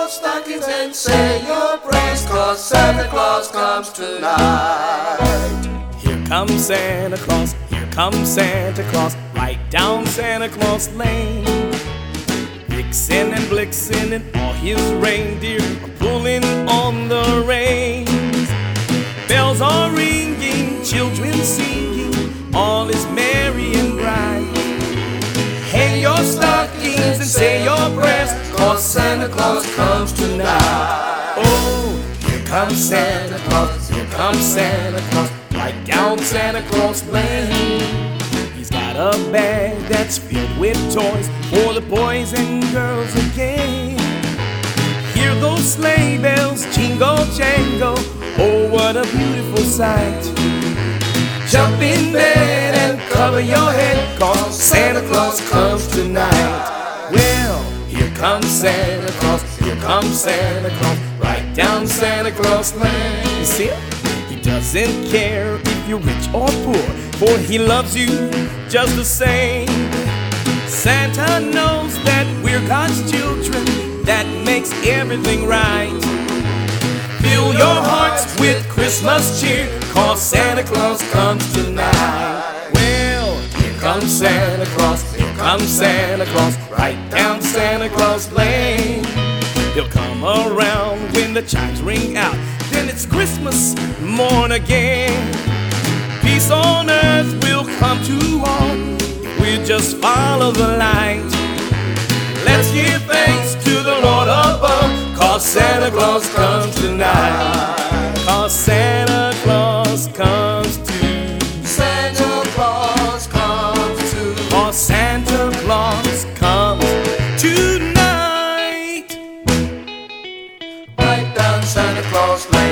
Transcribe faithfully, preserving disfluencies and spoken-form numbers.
your stockings and say your prayers, 'cause Santa Claus comes tonight. Here comes Santa Claus, here comes Santa Claus, right down Santa Claus Lane. Vixen and Blixen and all his reindeer are pulling on the reins. Bells are ringing, children singing, all is merry and bright. Hang your stockings and say your prayers, 'cause Santa Claus comes tonight. Oh, here comes Santa Claus, here comes Santa Claus, right down Santa Claus Lane. He's got a bag that's filled with toys for the boys and girls again. Hear those sleigh bells jingle jangle, oh what a beautiful sight. Jump in bed and cover your head, 'cause Santa Claus comes tonight. Well, here comes Santa Claus, here comes Santa Claus, right down Santa Claus Lane. You see him? He doesn't care if you're rich or poor, for he loves you just the same. Santa knows that we're God's children, that makes everything right. Fill your hearts with Christmas cheer, 'cause Santa Claus comes tonight. Well, here comes Santa Claus, here comes Santa Claus, right down Santa Claus Lane. He'll come around when the chimes ring out, then it's Christmas morn again. Peace on earth will come to all if we just follow the light. Let's give thanks to the Lord above, 'cause Santa Claus comes tonight. 'Cause Santa Claus comes to. Santa Claus comes to. 'Cause Santa Claus comes tonight. Right down Santa Claus Lane.